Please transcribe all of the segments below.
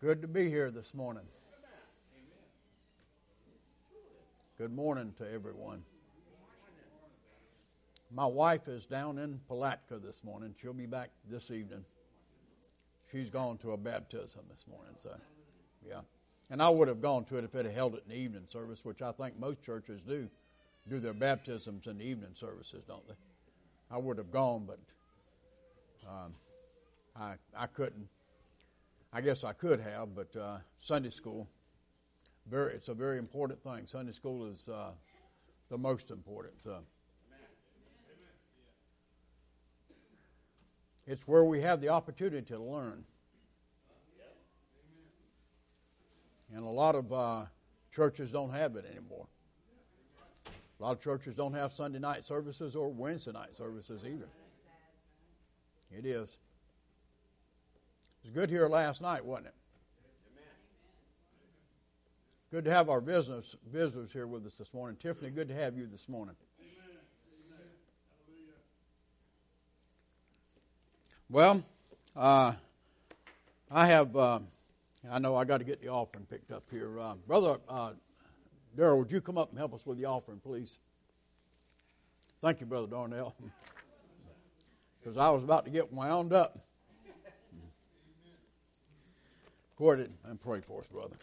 Good to be here this morning. Good morning to everyone. My wife is down in Palatka this morning. She'll be back this evening. She's gone to a baptism this morning, so yeah. And I would have gone to it if it had held it in the evening service, which I think most churches do their baptisms in the evening services, don't they? I would have gone, but I couldn't. I guess I could have, but Sunday school, it's a very important thing. Sunday school is the most important. So. It's where we have the opportunity to learn. And a lot of churches don't have it anymore. A lot of churches don't have Sunday night services or Wednesday night services either. It is. It was good here last night, wasn't it? Good to have our visitors here with us this morning. Tiffany, good to have you this morning. Well, I know I got to get the offering picked up here. Brother Darrell, would you come up and help us with the offering, please? Thank you, Brother Darnell. Because I was about to get wound up. Go ahead and pray for us, brother.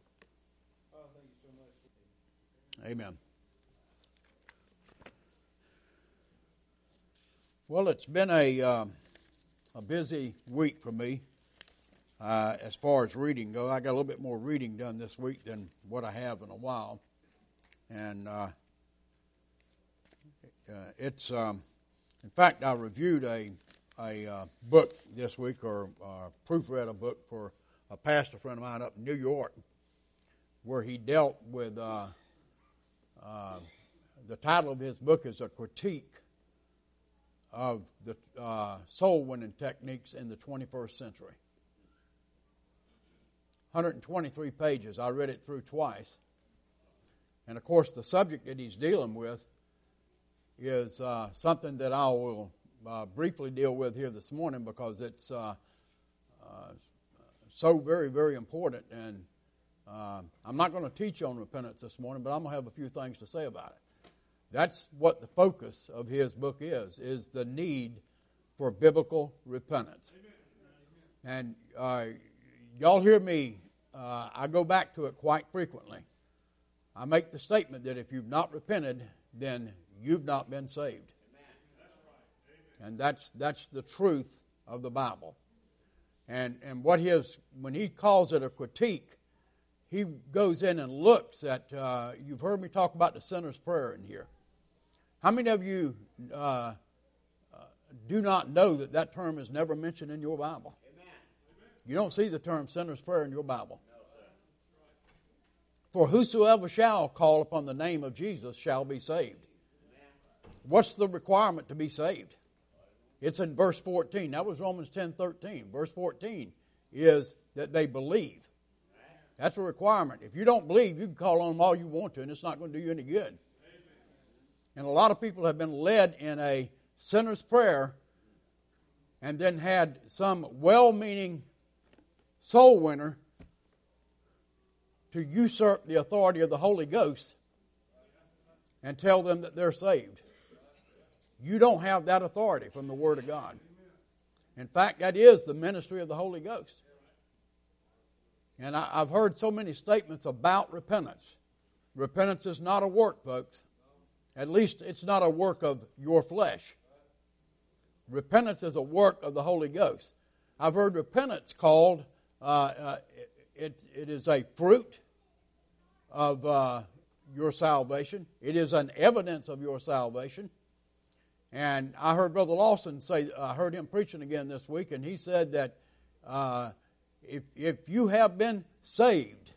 Amen. Well, it's been a busy week for me as far as reading go. I got a little bit more reading done this week than what I have in a while. And it's, in fact, I reviewed a book this week, or proofread a book for a pastor friend of mine up in New York, where he dealt with, the title of his book is A Critique of the soul-winning techniques in the 21st century. 123 pages. I read it through twice. And, of course, the subject that he's dealing with is something that I will briefly deal with here this morning, because it's so very, very important. And I'm not going to teach on repentance this morning, but I'm going to have a few things to say about it. That's what the focus of his book is the need for biblical repentance. And y'all hear me, I go back to it quite frequently. I make the statement that if you've not repented, then you've not been saved. And that's the truth of the Bible. And when he calls it a critique, he goes in and looks at, you've heard me talk about the sinner's prayer in here. How many of you do not know that term is never mentioned in your Bible? Amen. You don't see the term sinner's prayer in your Bible. No, for whosoever shall call upon the name of Jesus shall be saved. Amen. What's the requirement to be saved? It's in verse 14. That was Romans 10:13. Verse 14 is that they believe. That's a requirement. If you don't believe, you can call on them all you want to, and it's not going to do you any good. And a lot of people have been led in a sinner's prayer and then had some well-meaning soul winner to usurp the authority of the Holy Ghost and tell them that they're saved. You don't have that authority from the Word of God. In fact, that is the ministry of the Holy Ghost. And I've heard so many statements about repentance. Repentance is not a work, folks. At least it's not a work of your flesh. Repentance is a work of the Holy Ghost. I've heard repentance called, it is a fruit of your salvation. It is an evidence of your salvation. And I heard Brother Lawson say, I heard him preaching again this week, and he said that if you have been saved,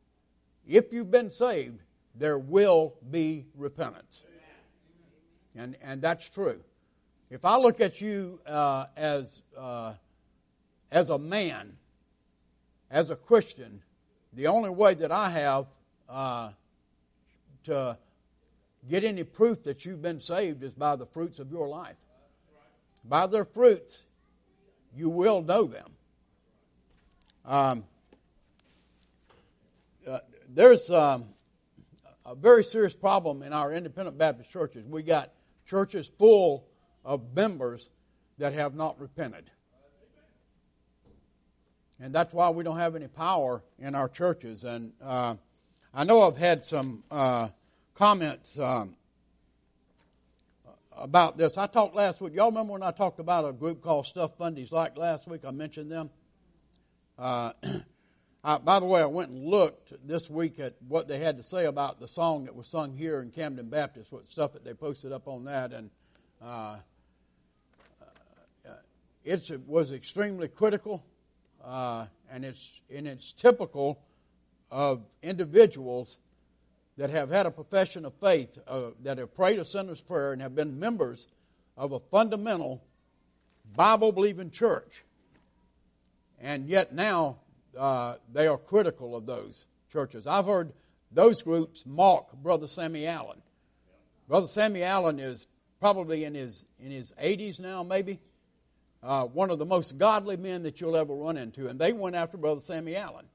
there will be repentance. And that's true. If I look at you as a man, as a Christian, the only way that I have to get any proof that you've been saved is by the fruits of your life. By their fruits, you will know them. there's a very serious problem in our independent Baptist churches. We got churches full of members that have not repented. And that's why we don't have any power in our churches. And I know I've had some comments about this. I talked last week. Y'all remember when I talked about a group called Stuff Fundies like last week? I mentioned them. By the way, I went and looked this week at what they had to say about the song that was sung here in Camden Baptist, what stuff that they posted up on that. And it was extremely critical. And it's typical of individuals that have had a profession of faith, that have prayed a sinner's prayer and have been members of a fundamental Bible-believing church. And yet now they are critical of those churches. I've heard those groups mock Brother Sammy Allen. Brother Sammy Allen is probably in his 80s now, maybe. One of the most godly men that you'll ever run into. And they went after Brother Sammy Allen.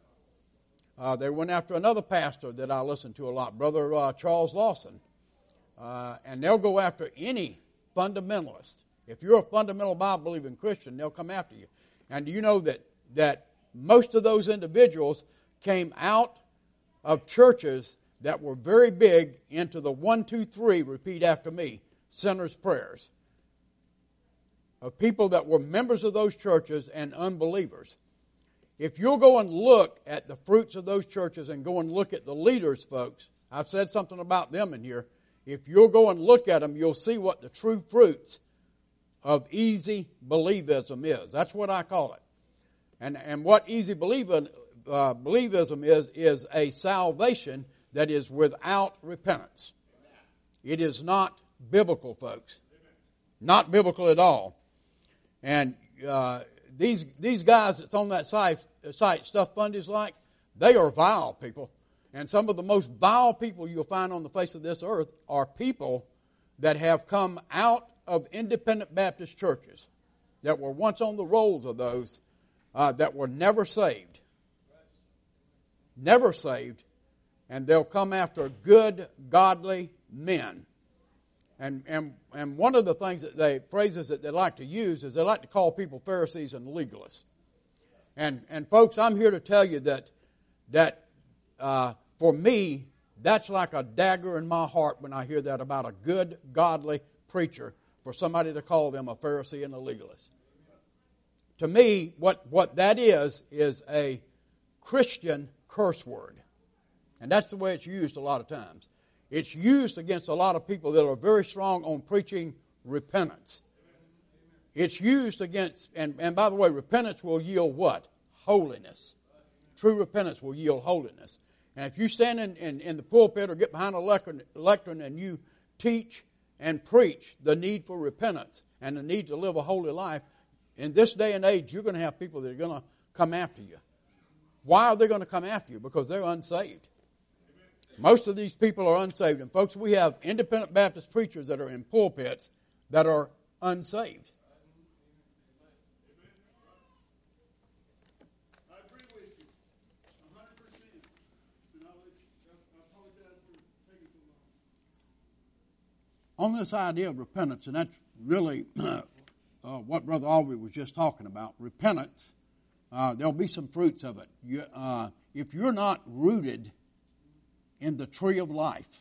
They went after another pastor that I listen to a lot, Brother Charles Lawson. And they'll go after any fundamentalist. If you're a fundamental Bible-believing Christian, they'll come after you. And do you know that most of those individuals came out of churches that were very big into the 1, 2, 3, repeat after me, sinner's prayers. Of people that were members of those churches and unbelievers. If you'll go and look at the fruits of those churches and go and look at the leaders, folks, I've said something about them in here. If you'll go and look at them, you'll see what the true fruits of easy believism is. That's what I call it. And what easy believism is a salvation that is without repentance. It is not biblical, folks. Not biblical at all. And these guys that's on that site, Stuff Fundies like, they are vile people. And some of the most vile people you'll find on the face of this earth are people that have come out of independent Baptist churches that were once on the rolls of those that were never saved. Never saved. And they'll come after good, godly men. And one of the things phrases that they like to use is they like to call people Pharisees and legalists. And folks, I'm here to tell you that for me, that's like a dagger in my heart when I hear that about a good, godly preacher, for somebody to call them a Pharisee and a legalist. To me, what that is a Christian curse word. And that's the way it's used a lot of times. It's used against a lot of people that are very strong on preaching repentance. It's used against, and by the way, repentance will yield what? Holiness. True repentance will yield holiness. And if you stand in the pulpit or get behind a lectern and you teach and preach the need for repentance and the need to live a holy life, in this day and age, you're going to have people that are going to come after you. Why are they going to come after you? Because they're unsaved. Most of these people are unsaved. And folks, we have independent Baptist preachers that are in pulpits that are unsaved. I agree with you 100%. And I apologize for taking so long. On this idea of repentance, and that's really what Brother Aubrey was just talking about, repentance, there'll be some fruits of it. If you're not rooted in the tree of life.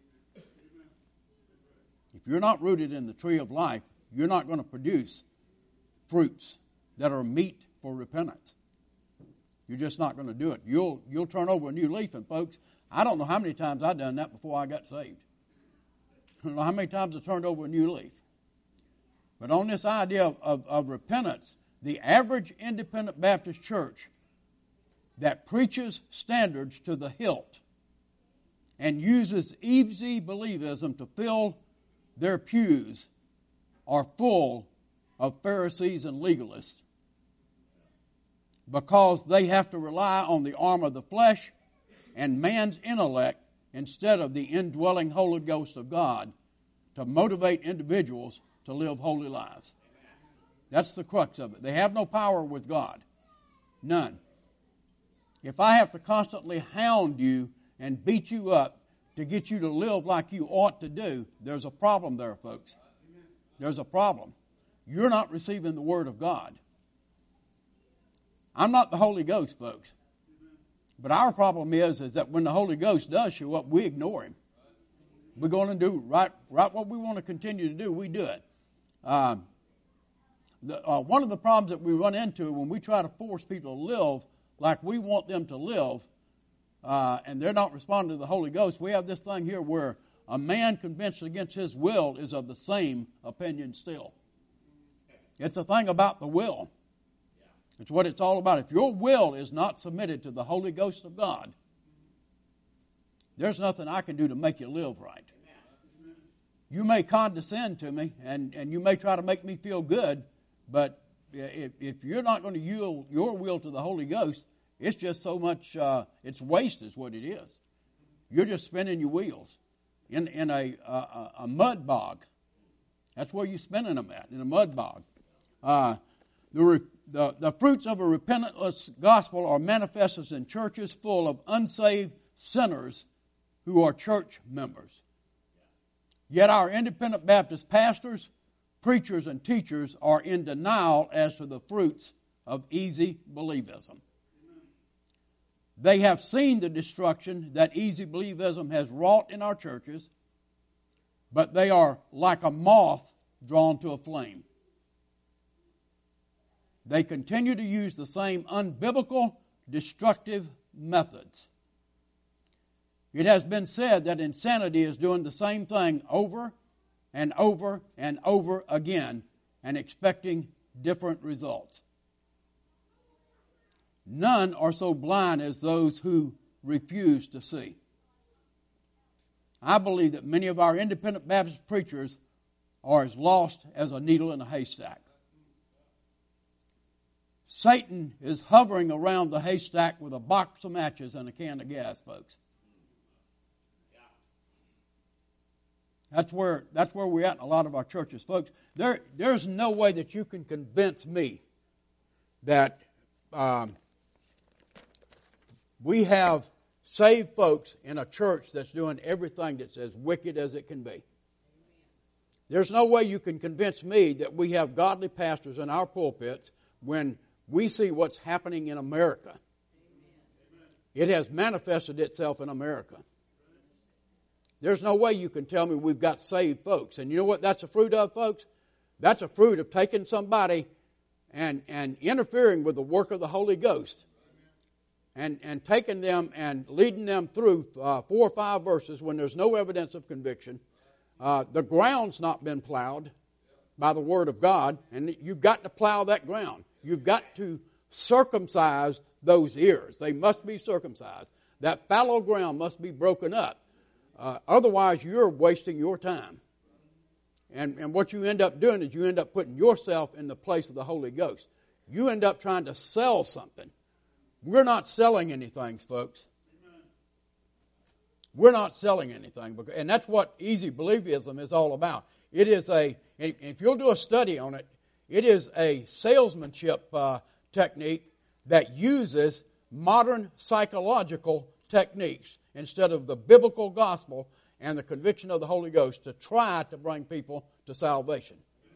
If you're not rooted in the tree of life, you're not going to produce fruits that are meet for repentance. You're just not going to do it. You'll turn over a new leaf, and folks, I don't know how many times I've done that before I got saved. I don't know how many times I turned over a new leaf. But on this idea of repentance, the average independent Baptist church that preaches standards to the hilt and uses easy believism to fill their pews are full of Pharisees and legalists, because they have to rely on the arm of the flesh and man's intellect instead of the indwelling Holy Ghost of God to motivate individuals to live holy lives. That's the crux of it. They have no power with God. None. If I have to constantly hound you and beat you up to get you to live like you ought to do, there's a problem there, folks. There's a problem. You're not receiving the Word of God. I'm not the Holy Ghost, folks. But our problem is that when the Holy Ghost does show up, we ignore Him. We're going to do right what we want to continue to do, we do it. One of the problems that we run into when we try to force people to live like we want them to live, and they're not responding to the Holy Ghost, we have this thing here where a man convinced against his will is of the same opinion still. It's a thing about the will. It's what it's all about. If your will is not submitted to the Holy Ghost of God, there's nothing I can do to make you live right. You may condescend to me, and you may try to make me feel good, but if you're not going to yield your will to the Holy Ghost, it's just so much, it's waste is what it is. You're just spinning your wheels in a mud bog. That's where you're spinning them at, in a mud bog. The fruits of a repentantless gospel are manifested in churches full of unsaved sinners who are church members. Yet our independent Baptist pastors, preachers, and teachers are in denial as to the fruits of easy believism. They have seen the destruction that easy believism has wrought in our churches, but they are like a moth drawn to a flame. They continue to use the same unbiblical, destructive methods. It has been said that insanity is doing the same thing over and over and over again and expecting different results. None are so blind as those who refuse to see. I believe that many of our independent Baptist preachers are as lost as a needle in a haystack. Satan is hovering around the haystack with a box of matches and a can of gas, folks. That's where we're at in a lot of our churches, folks. There's no way that you can convince me that we have saved folks in a church that's doing everything that's as wicked as it can be. There's no way you can convince me that we have godly pastors in our pulpits when we see what's happening in America. It has manifested itself in America. There's no way you can tell me we've got saved folks. And you know what that's a fruit of, folks? That's a fruit of taking somebody and interfering with the work of the Holy Ghost. And taking them and leading them through 4 or 5 verses when there's no evidence of conviction. The ground's not been plowed by the Word of God, and you've got to plow that ground. You've got to circumcise those ears. They must be circumcised. That fallow ground must be broken up. Otherwise, you're wasting your time. And what you end up doing is you end up putting yourself in the place of the Holy Ghost. You end up trying to sell something. We're not selling anything, folks. We're not selling anything. And that's what easy believism is all about. It is if you'll do a study on it, it is a salesmanship technique that uses modern psychological techniques instead of the biblical gospel and the conviction of the Holy Ghost to try to bring people to salvation.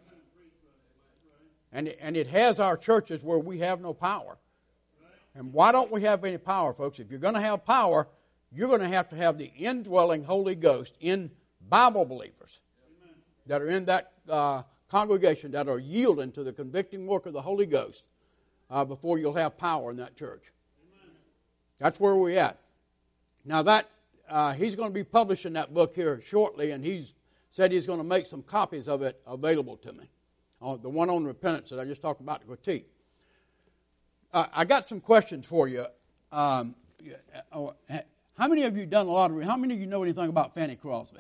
And it has our churches where we have no power. And why don't we have any power, folks? If you're going to have power, you're going to have the indwelling Holy Ghost in Bible believers that are in that congregation that are yielding to the convicting work of the Holy Ghost before you'll have power in that church. That's where we're at. Now that he's going to be publishing that book here shortly, and he's said he's going to make some copies of it available to me. The one on repentance that I just talked about to critique. I got some questions for you. How many of you done a lot of? How many of you know anything about Fanny Crosby?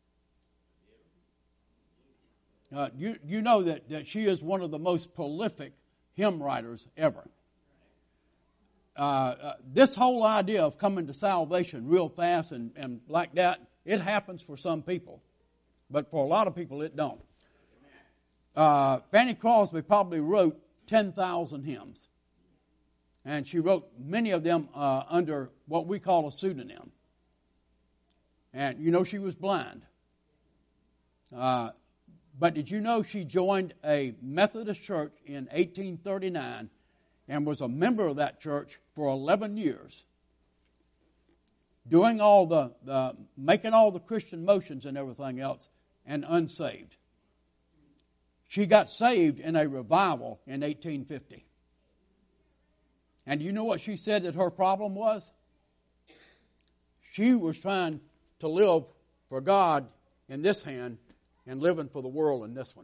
You know that she is one of the most prolific hymn writers ever. This whole idea of coming to salvation real fast and like that, it happens for some people. But for a lot of people, it don't. Fanny Crosby probably wrote 10,000 hymns. And she wrote many of them under what we call a pseudonym. And you know she was blind. But did you know she joined a Methodist church in 1839 and was a member of that church for 11 years, doing all the making all the Christian motions and everything else, and unsaved. She got saved in a revival in 1850. And you know what she said that her problem was? She was trying to live for God in this hand and living for the world in this one.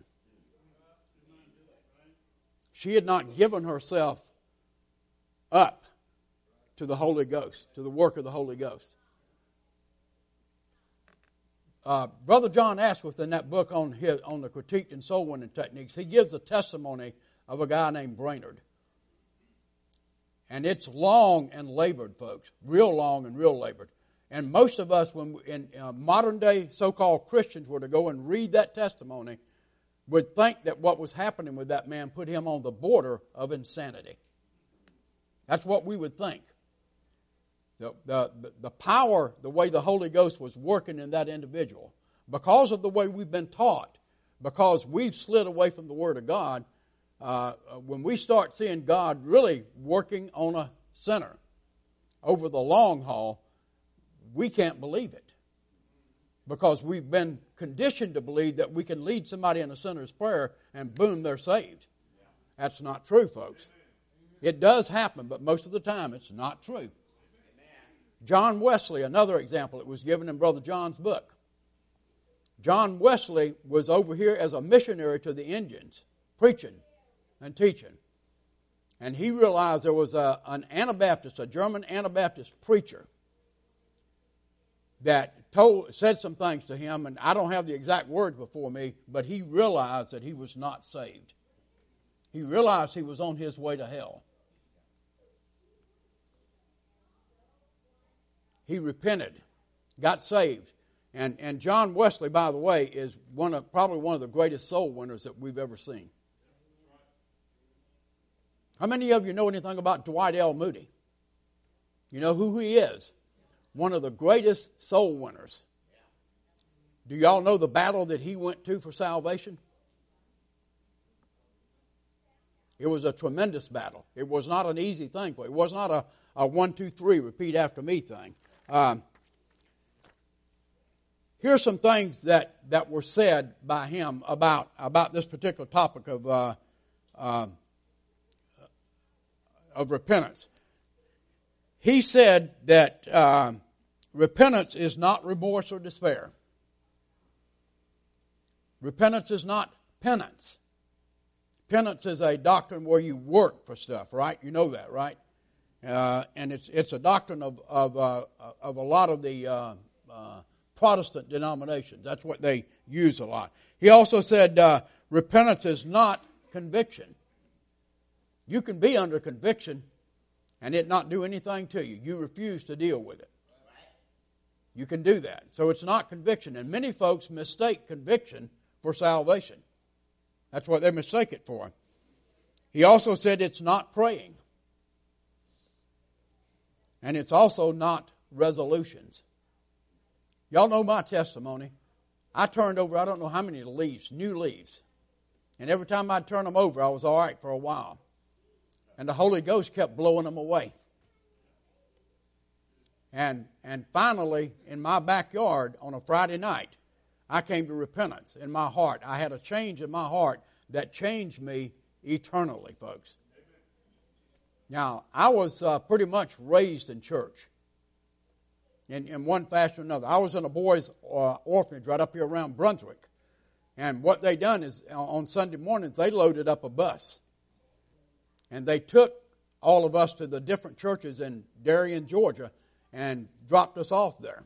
She had not given herself up to the Holy Ghost, to the work of the Holy Ghost. Brother John Ashworth, in that book on the critique and soul winning techniques, he gives a testimony of a guy named Brainerd. And it's long and labored, folks. Real long and real labored. And most of us, when in modern day so-called Christians were to go and read that testimony, would think that what was happening with that man put him on the border of insanity. That's what we would think. The power, the way the Holy Ghost was working in that individual, because of the way we've been taught, because we've slid away from the Word of God, when we start seeing God really working on a sinner over the long haul, we can't believe it. Because we've been conditioned to believe that we can lead somebody in a sinner's prayer and boom, they're saved. That's not true, folks. It does happen, but most of the time it's not true. John Wesley, another example, it was given in Brother John's book. John Wesley was over here as a missionary to the Indians, preaching and teaching. And he realized there was an Anabaptist, a German Anabaptist preacher that said some things to him, and I don't have the exact words before me, but he realized that he was not saved. He realized he was on his way to hell. He repented, got saved. And John Wesley, by the way, is probably one of the greatest soul winners that we've ever seen. How many of you know anything about Dwight L. Moody? You know who he is? One of the greatest soul winners. Do y'all know the battle that he went to for salvation? It was a tremendous battle. It was not an easy thing for him. It was not a 1, 2, 3, repeat after me thing. Here's some things that were said by him about this particular topic of repentance. He said that repentance is not remorse or despair. Repentance is not penance. Penance is a doctrine where you work for stuff, right? You know that, right? And it's a doctrine of a lot of the Protestant denominations. That's what they use a lot. He also said repentance is not conviction. You can be under conviction and it not do anything to you. You refuse to deal with it. You can do that. So it's not conviction. And many folks mistake conviction for salvation. That's what they mistake it for. He also said it's not praying. And it's also not resolutions. Y'all know my testimony. I turned over, I don't know how many leaves, new leaves. And every time I'd turn them over, I was all right for a while. And the Holy Ghost kept blowing them away. And finally, in my backyard on a Friday night, I came to repentance in my heart. I had a change in my heart that changed me eternally, folks. Now, I was pretty much raised in church in one fashion or another. I was in a boys' orphanage right up here around Brunswick. And what they done is on Sunday mornings, they loaded up a bus. And they took all of us to the different churches in Darien, Georgia, and dropped us off there.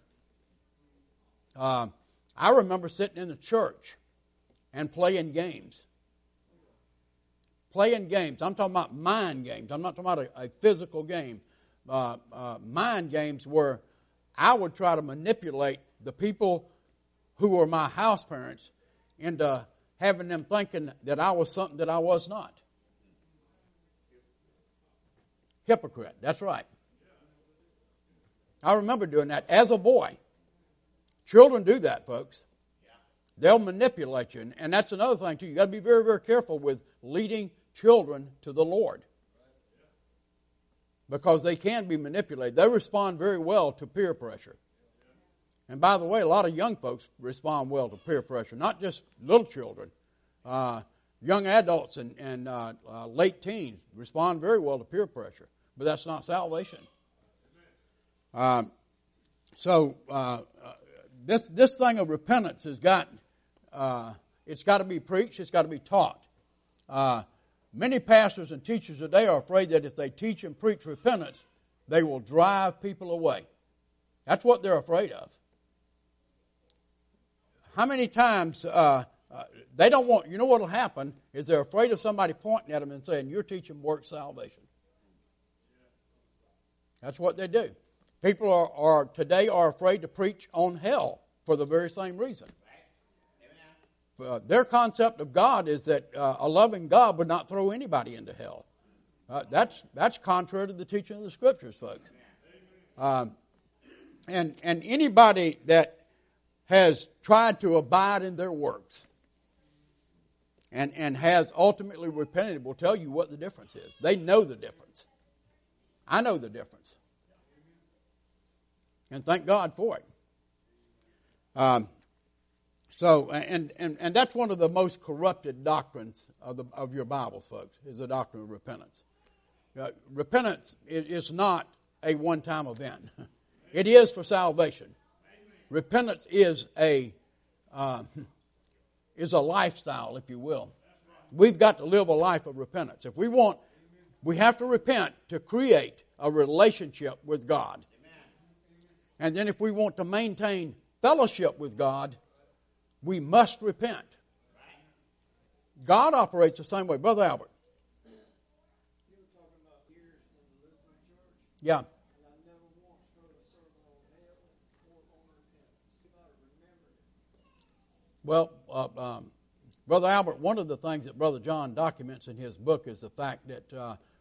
I remember sitting in the church and playing games. Playing games. I'm talking about mind games. I'm not talking about a physical game. Mind games where I would try to manipulate the people who were my house parents into having them thinking that I was something that I was not. Hypocrite. That's right. I remember doing that as a boy. Children do that, folks. They'll manipulate you. And that's another thing, too. You've got to be very, very careful with leading children to the Lord. Because they can be manipulated. They respond very well to peer pressure. And by the way, a lot of young folks respond well to peer pressure. Not just little children. Young adults and late teens respond very well to peer pressure. But that's not salvation. This thing of repentance has got, it's got to be preached, it's got to be taught. Many pastors and teachers today are afraid that if they teach and preach repentance, they will drive people away. That's what they're afraid of. How many times they don't want, you know what will happen is they're afraid of somebody pointing at them and saying, you're teaching works salvation. That's what they do. People are today are afraid to preach on hell for the very same reason. Their concept of God is that a loving God would not throw anybody into hell. That's contrary to the teaching of the Scriptures, folks. And anybody that has tried to abide in their works and has ultimately repented will tell you what the difference is. They know the difference. I know the difference. And thank God for it. And that's one of the most corrupted doctrines of your Bibles, folks, is the doctrine of repentance. Repentance is not a one-time event. It is for salvation. Repentance is a lifestyle, if you will. We've got to live a life of repentance. If we have to repent to create a relationship with God. And then if we want to maintain fellowship with God, we must repent. God operates the same way. Brother Albert. You were talking about years in the Lutheran Church. Yeah. And I never once heard a sermon on hell or on repentance. You might have remembered it. Well, Brother Albert, one of the things that Brother John documents in his book is the fact that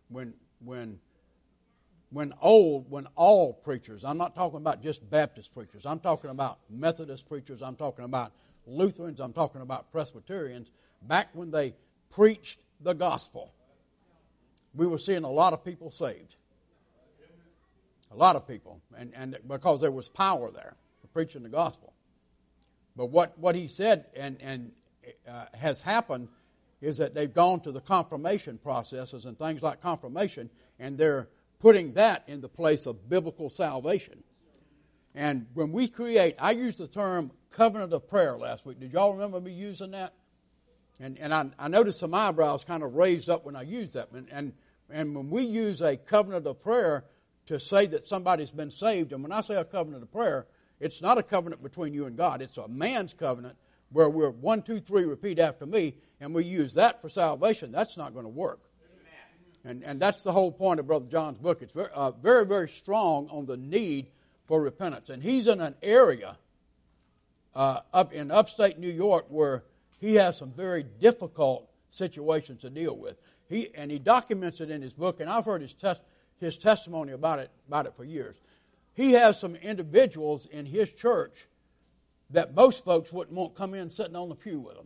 when all preachers, I'm not talking about just Baptist preachers, I'm talking about Methodist preachers, I'm talking about Lutherans, I'm talking about Presbyterians, back when they preached the gospel, we were seeing a lot of people saved. A lot of people, and because there was power there for preaching the gospel. But what he said and has happened is that they've gone to the confirmation processes and things like confirmation, and they're putting that in the place of biblical salvation. And when we create, I used the term covenant of prayer last week. Did y'all remember me using that? And I noticed some eyebrows kind of raised up when I used that. And when we use a covenant of prayer to say that somebody's been saved, and when I say a covenant of prayer, it's not a covenant between you and God. It's a man's covenant where we're 1, 2, 3, repeat after me, and we use that for salvation. That's not going to work. And that's the whole point of Brother John's book. It's very, very strong on the need for repentance. And he's in an area up in upstate New York where he has some very difficult situations to deal with. He documents it in his book, and I've heard his testimony about it for years. He has some individuals in his church that most folks wouldn't want come in sitting on the pew with them.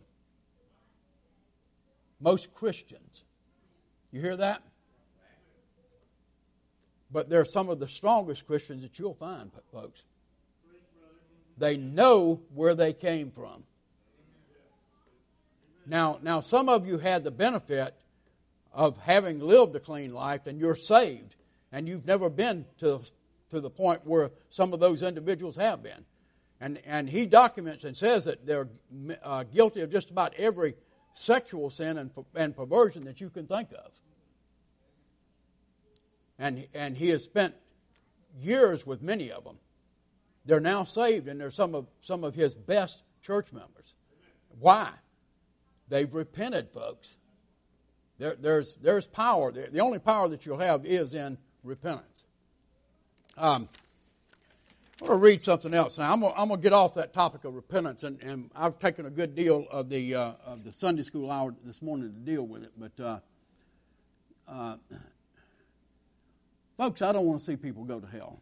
Most Christians. You hear that? But they're some of the strongest Christians that you'll find, folks. They know where they came from. Now, some of you had the benefit of having lived a clean life, and you're saved, and you've never been to the point where some of those individuals have been. And he documents and says that they're guilty of just about every sexual sin and perversion that you can think of. And he has spent years with many of them. They're now saved, and they're some of his best church members. Why? They've repented, folks. There's power there. The only power that you'll have is in repentance. I'm going to read something else now. I'm going to get off that topic of repentance, and I've taken a good deal of the Sunday school hour this morning to deal with it. But Folks, I don't want to see people go to hell.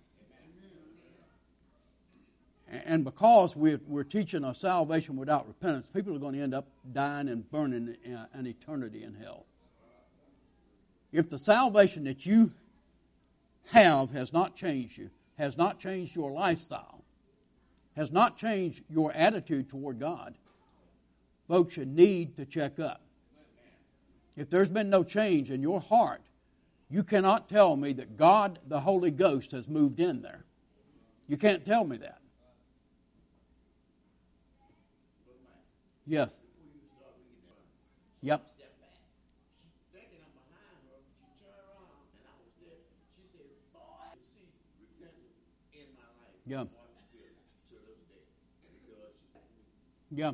And because we're teaching a salvation without repentance, people are going to end up dying and burning an eternity in hell. If the salvation that you have has not changed you, has not changed your lifestyle, has not changed your attitude toward God, folks, you need to check up. If there's been no change in your heart, you cannot tell me that God, the Holy Ghost, has moved in there. You can't tell me that. Yes. Yep. Yeah. Yeah.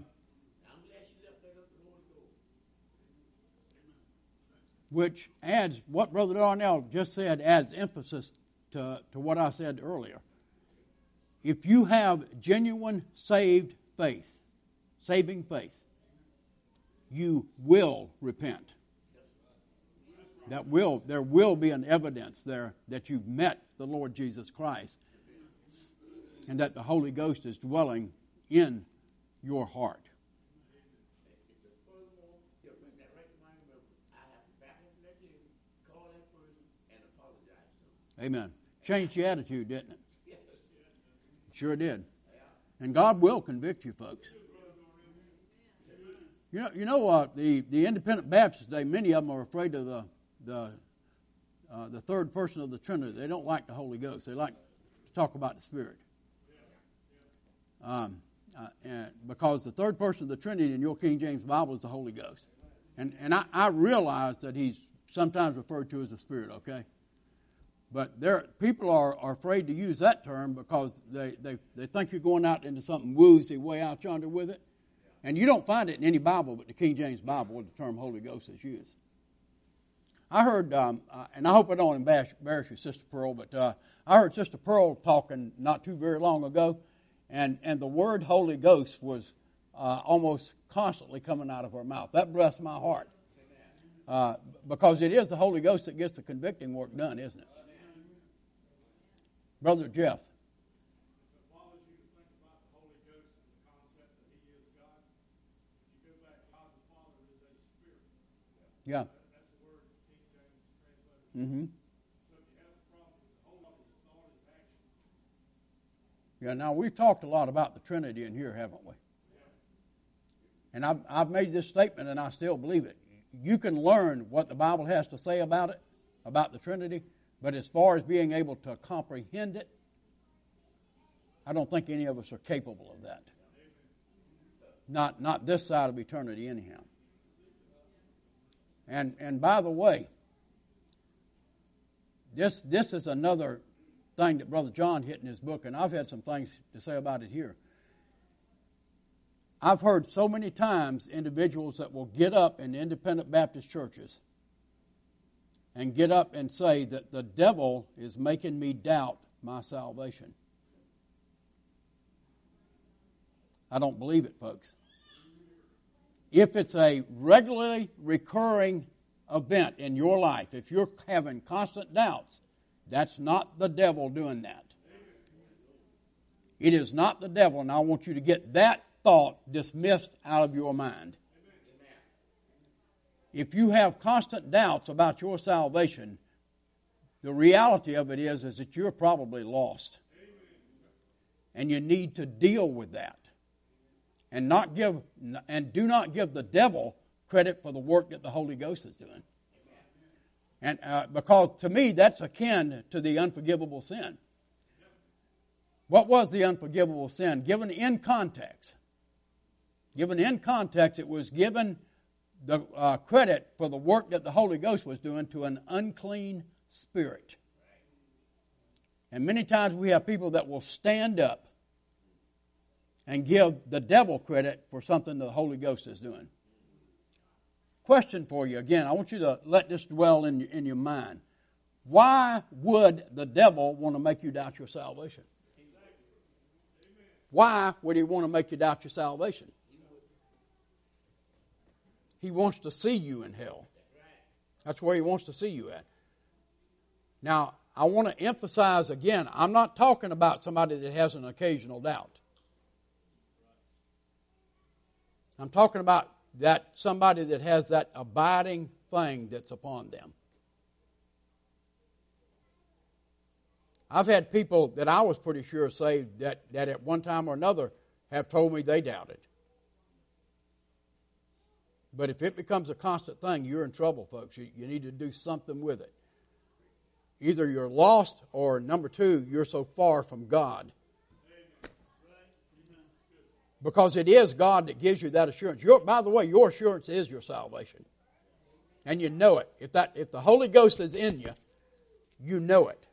Which adds, what Brother Darnell just said adds emphasis to what I said earlier. If you have genuine saving faith, you will repent. There will be an evidence there that you've met the Lord Jesus Christ and that the Holy Ghost is dwelling in your heart. Amen. Changed your attitude, didn't it? It sure did. And God will convict you, folks. You know the Independent Baptists today, many of them are afraid of the third person of the Trinity. They don't like the Holy Ghost. They like to talk about the Spirit. And because the third person of the Trinity in your King James Bible is the Holy Ghost. And I realize that he's sometimes referred to as the Spirit, okay? But people are afraid to use that term because they think you're going out into something woozy way out yonder with it. And you don't find it in any Bible but the King James Bible where the term Holy Ghost is used. I heard, and I hope I don't embarrass you, Sister Pearl, but I heard Sister Pearl talking not too very long ago, and the word Holy Ghost was almost constantly coming out of her mouth. That blessed my heart. Because it is the Holy Ghost that gets the convicting work done, isn't it? Brother Jeff. Yeah. Mm-hmm. Yeah, now we've talked a lot about the Trinity in here, haven't we? And I've made this statement and I still believe it. You can learn what the Bible has to say about it, about the Trinity, but as far as being able to comprehend it, I don't think any of us are capable of that. Not this side of eternity anyhow. And by the way, this is another thing that Brother John hit in his book, and I've had some things to say about it here. I've heard so many times individuals that will get up in independent Baptist churches and get up and say that the devil is making me doubt my salvation. I don't believe it, folks. If it's a regularly recurring event in your life, if you're having constant doubts, that's not the devil doing that. It is not the devil, and I want you to get that thought dismissed out of your mind. If you have constant doubts about your salvation, the reality of it is that you're probably lost. And you need to deal with that. And do not give the devil credit for the work that the Holy Ghost is doing. And because to me that's akin to the unforgivable sin. What was the unforgivable sin? Given in context, it was given the credit for the work that the Holy Ghost was doing to an unclean spirit. And many times we have people that will stand up and give the devil credit for something the Holy Ghost is doing. Question for you again. I want you to let this dwell in your mind. Why would the devil want to make you doubt your salvation? Why would he want to make you doubt your salvation? He wants to see you in hell. That's where he wants to see you at. Now, I want to emphasize again, I'm not talking about somebody that has an occasional doubt. I'm talking about that somebody that has that abiding thing that's upon them. I've had people that I was pretty sure saved that at one time or another have told me they doubted. But if it becomes a constant thing, you're in trouble, folks. You need to do something with it. Either you're lost, or number two, you're so far from God. Because it is God that gives you that assurance. By the way, your assurance is your salvation. And you know it. If the Holy Ghost is in you, you know it.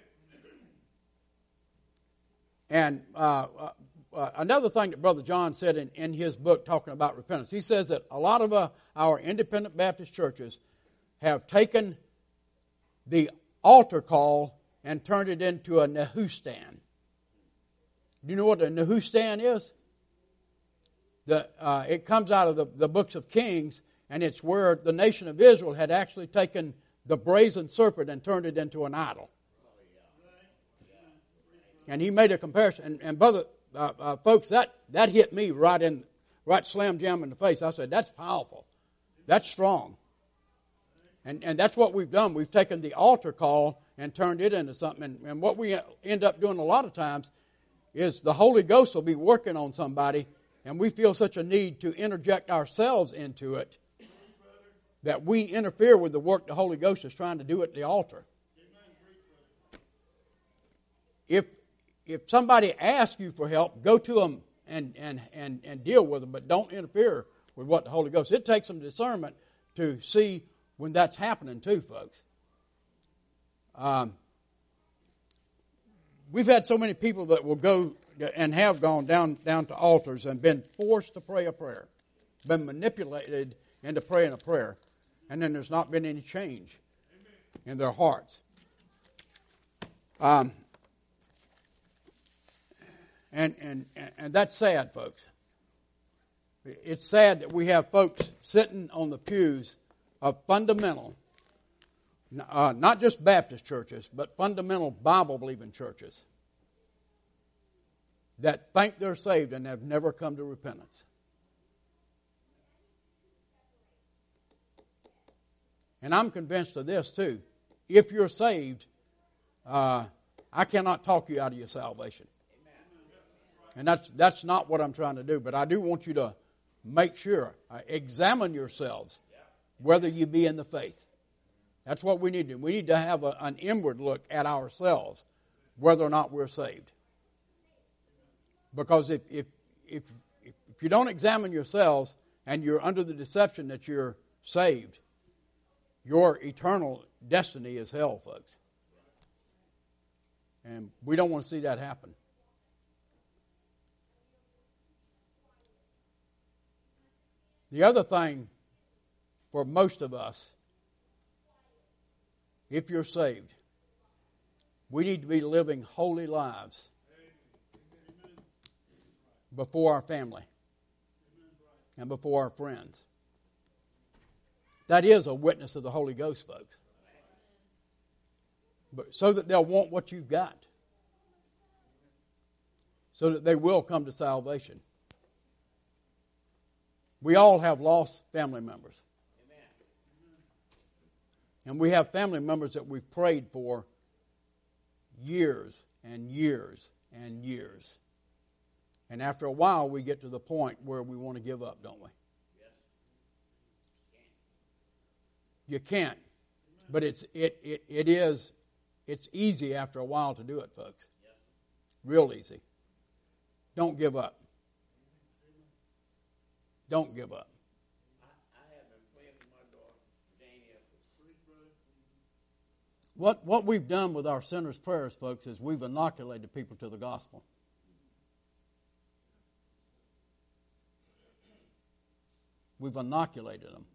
And another thing that Brother John said in his book talking about repentance, he says that a lot of our independent Baptist churches have taken the altar call and turned it into a nehustan. Do you know what a nehustan is? It comes out of the books of Kings, and it's where the nation of Israel had actually taken the brazen serpent and turned it into an idol. And he made a comparison, and brother, folks, that hit me right slam jam in the face. I said, that's powerful, that's strong, and that's what we've done. We've taken the altar call and turned it into something. And what we end up doing a lot of times is the Holy Ghost will be working on somebody, and we feel such a need to interject ourselves into it that we interfere with the work the Holy Ghost is trying to do at the altar. If somebody asks you for help, go to them and deal with them, but don't interfere with what the Holy Ghost. It takes some discernment to see when that's happening too, folks. We've had so many people that will go and have gone down to altars and been forced to pray a prayer, been manipulated into praying a prayer, and then there's not been any change in their hearts. And that's sad, folks. It's sad that we have folks sitting on the pews of fundamental, not just Baptist churches, but fundamental Bible-believing churches that think they're saved and have never come to repentance. And I'm convinced of this too. If you're saved, I cannot talk you out of your salvation. And that's not what I'm trying to do. But I do want you to make sure, examine yourselves, whether you be in the faith. That's what we need to do. We need to have an inward look at ourselves, whether or not we're saved. Because if you don't examine yourselves and you're under the deception that you're saved, your eternal destiny is hell, folks. And we don't want to see that happen. The other thing for most of us, if you're saved, we need to be living holy lives before our family and before our friends. That is a witness of the Holy Ghost, folks. But so that they'll want what you've got. So that they will come to salvation. We all have lost family members. And we have family members that we've prayed for years and years and years. And after a while, we get to the point where we want to give up, don't we? You can't. But it's easy after a while to do it, folks. Real easy. Don't give up. Don't give up. I have been praying for my daughter, Danielle. What we've done with our sinner's prayers, folks, is we've inoculated people to the gospel. We've inoculated them.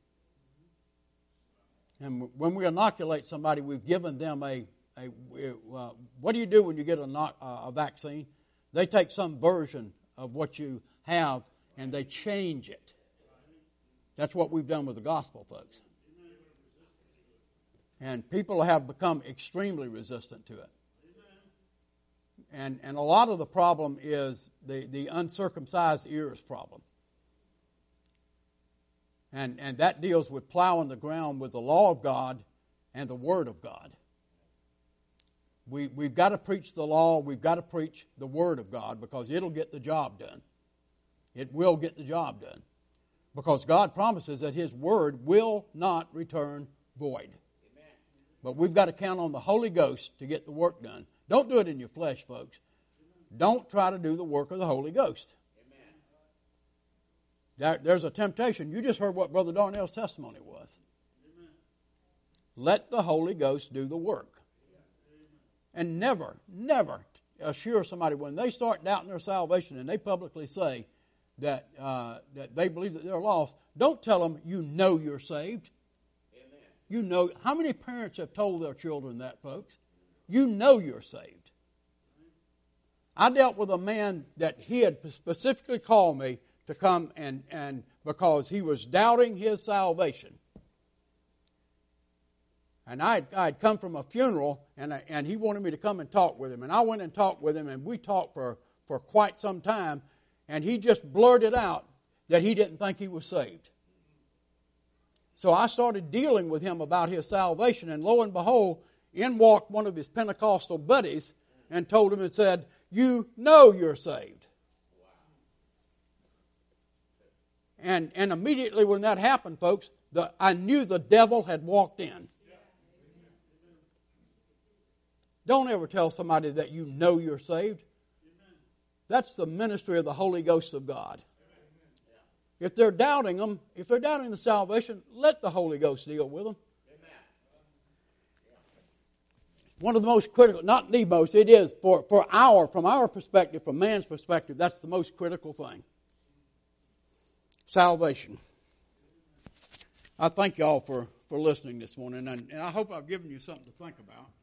And when we inoculate somebody, we've given them what do you do when you get a vaccine? They take some version of what you have and they change it. That's what we've done with the gospel, folks. And people have become extremely resistant to it. And a lot of the problem is the uncircumcised ears problem. And that deals with plowing the ground with the law of God and the Word of God. We've got to preach the law, we've got to preach the Word of God, because it'll get the job done. It will get the job done. Because God promises that His Word will not return void. Amen. But we've got to count on the Holy Ghost to get the work done. Don't do it in your flesh, folks. Don't try to do the work of the Holy Ghost. Amen. There's a temptation. You just heard what Brother Darnell's testimony was. Amen. Let the Holy Ghost do the work. And never assure somebody when they start doubting their salvation and they publicly say that they believe that they're lost, don't tell them you know you're saved. Amen. You know, how many parents have told their children that, folks? You know you're saved. I dealt with a man that he had specifically called me to come and because he was doubting his salvation. And I'd come from a funeral, and he wanted me to come and talk with him. And I went and talked with him, and we talked for quite some time. And he just blurted out that he didn't think he was saved. So I started dealing with him about his salvation. And lo and behold, in walked one of his Pentecostal buddies and told him and said, "You know you're saved." And immediately when that happened, folks, I knew the devil had walked in. Don't ever tell somebody that you know you're saved. That's the ministry of the Holy Ghost of God. If they're doubting them, if they're doubting the salvation, let the Holy Ghost deal with them. One of the most critical, not the most, it is from our perspective, from man's perspective, that's the most critical thing. Salvation. I thank y'all for listening this morning, and I hope I've given you something to think about.